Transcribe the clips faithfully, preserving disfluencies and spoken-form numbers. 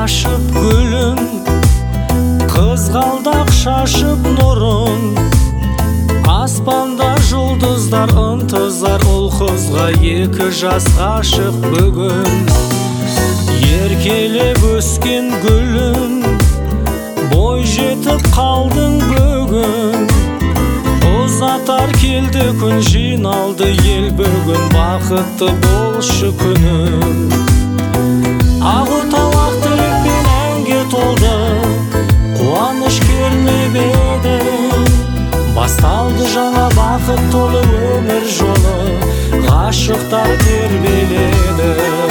ашып гүлін, қызғалдақ шашып нұрын. Аспанда жұлдыздар ынтызар, ұл қызға екі жас ғашық бүгін. Еркелеп өскен гүлін, бой жетіп қалдың бүгін. Ұзатар келді күн, жиналды ел бүгін, бақытты болшы күнім. Ақ-отау ақ тілекпен әнге толды, қуаныш кернеп еді. Басталды жаңа бақыт толы өмір жолы, ғашықтар тербеледі.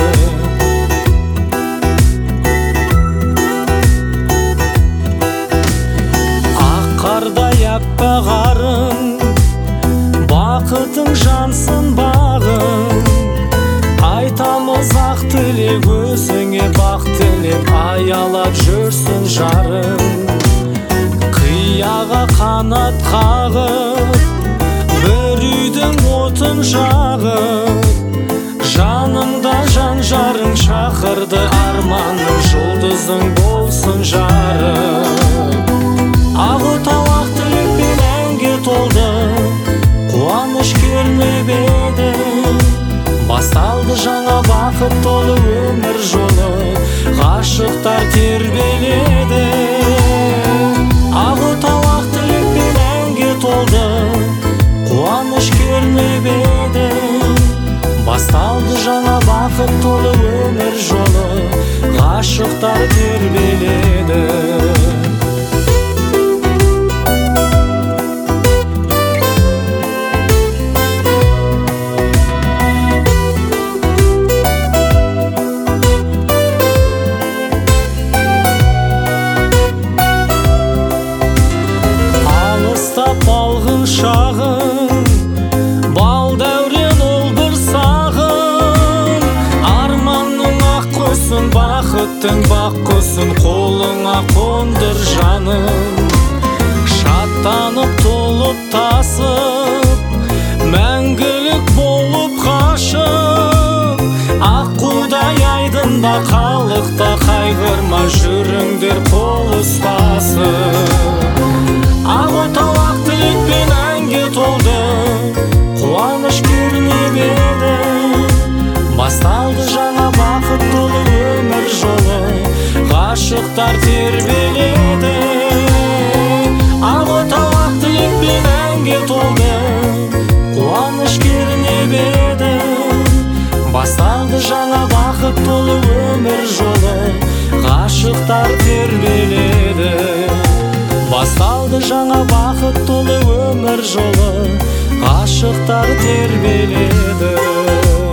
Ақ қардай аппақ арың, бақытың жансын бағың. Айтамыз ақ тілек өзіңе, бақ тілеп аялап жүрсін жарың. Қияға қанат қағып, бір үйдің отын жағып. Жанымда жан жарың шақырды, арманың жұлдызың болсын жарым. Ақ-отау ақ тілекпен әнге толды, қуаныш кернеп еді. Басталды жаңа бақыт толы өмір жолы, ғашықтар тербеледі. Ақ-отау ақ тілекпен әнге толды, қуаныш кернеп еді. Басталды жаңа бақыт толы өмір жолы, ғашықтар тербеледі. Балғын шағын, бал дәурен ол бір сағын. Арманның ақ құсын, бақыттың бақ құсын, қолыңа қондыр жаным. Шаттанып толып тасып, мәңгілік болып қашып. Аққудай айдын ба қалықта, қайғырма жүріңдер қол ұстасып. Ақ-отау ақ тілекпен әнге толды, қуаныш кернеп еді. Басталды жаңа бақыт толы өмір жолы, ғашықтар тербеледі. Ақ-отау ақ тілекпен әнге толды, қуаныш кернеп еді. Басталды жаңа бақыт толы өмір жолы, ғашықтар тербеледі. Басталды жаңа бақыт толы өмір жолы, ғашықтар тербеледі.